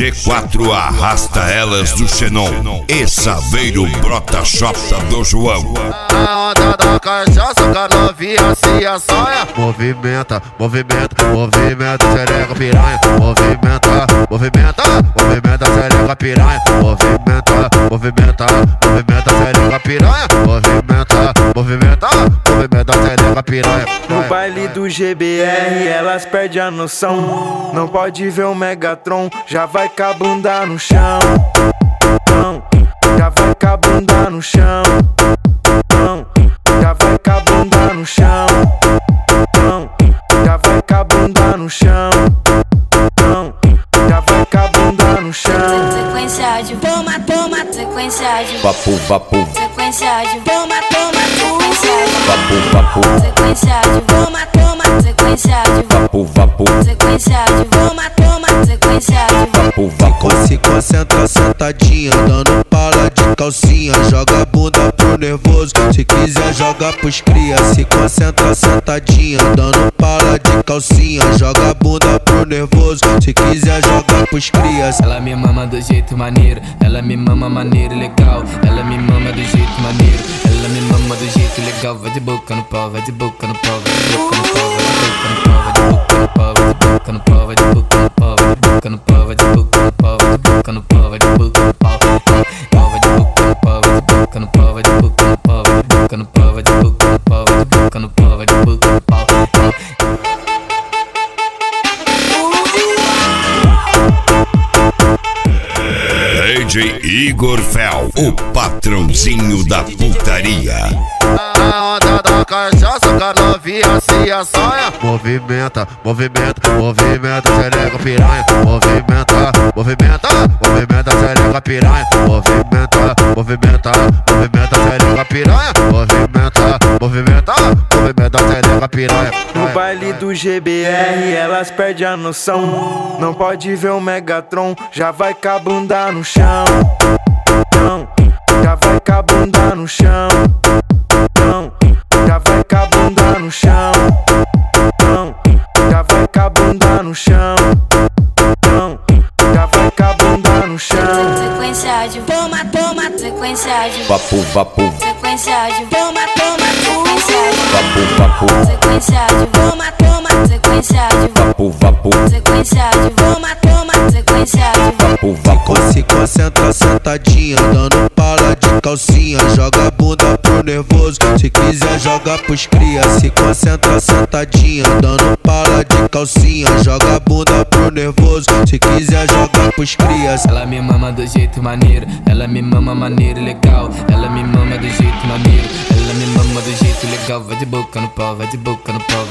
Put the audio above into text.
G4 arrasta elas do Xenon e Saveiro brota chota do João. A onda da cachaça, que a novinha se assanha. Movimenta, movimenta, movimenta, xereca piranha. Movimenta, movimenta, movimenta, xereca piranha. Movimenta, movimenta, movimenta, xereca piranha. Movimenta, movimenta, movimenta, xereca piranha. No baile do GBR elas perdem a noção. Não pode ver o Megatron, já vai com a bunda no chão. Já vai com a bunda no chão. Já vai com a bunda no chão. Já vai com a bunda no chão. Já vai com a bunda no chão. Sequência de toma, toma, sequência de Vapo, vapo, sequência de toma, toma, sequência de vapo, vapo, sequência de toma, toma, sequência de vapo, vapo, sequência de toma, toma, sequência de vapo, vapo. Se concentra sentadinha, dando pala de calcinha. Joga a bunda pro nervoso, se quiser joga pros cria. Se concentra sentadinha, dando pala de calcinha. Joga a bunda pro nervoso, se quiser joga pros crias. Ela me mama do jeito maneiro, ela me mama maneiro legal. Ela me mama do jeito maneiro, ela me mama do jeito legal. Vai de boca no pau, vai de boca no pau, vai de boca no pau, vai de boca no pau, vai de boca no pau, vai de boca no pau, vai de boca no pau, vai de boca no pau, vai de boca no pau, vai de boca no pau, vai de boca no pau, vai de boca no pau, vai de boca no pau, vai de boca no pau, vai de boca no pau, vai de boca no pau, vai de boca no pau, vai de boca no pau. DJ Igor Fel, o patrãozinho da putaria. A onda da cachaça, que a novinha se assanha. Movimenta, movimenta, movimenta, xereca piranha. Movimenta, movimenta, movimenta, xereca piranha. Movimenta, movimenta, movimenta, xereca piranha. Movimenta, movimenta, movimenta, xereca piranha. No baile do GBR elas perdem a noção. Não pode ver o Megatron, já vai com a bunda no chão. Já vai com a bunda no chão. Já vai com a bunda no chão. Já vai com a bunda no chão. Já vai com a bunda no chão. sequência de toma, toma, sequência de Vapo, vapo, sequência de toma, toma, sequência de vapo, vapo, sequência de toma, toma, sequência de vapo, vapo, sequência de toma, toma, sequência de vapo, vapo. Se concentra sentadinha, dando pala de calcinha. Joga a bunda pro nervoso, se quiser joga pros cria. Se concentra sentadinha, dando pala de calcinha. Joga a bunda pro nervoso, se quiser joga pros crias. Ela me mama do jeito maneiro, ela me mama maneiro legal. Ela me mama do jeito maneiro, ela me mama do jeito legal. Vai de boca no pau, vai de boca no pau,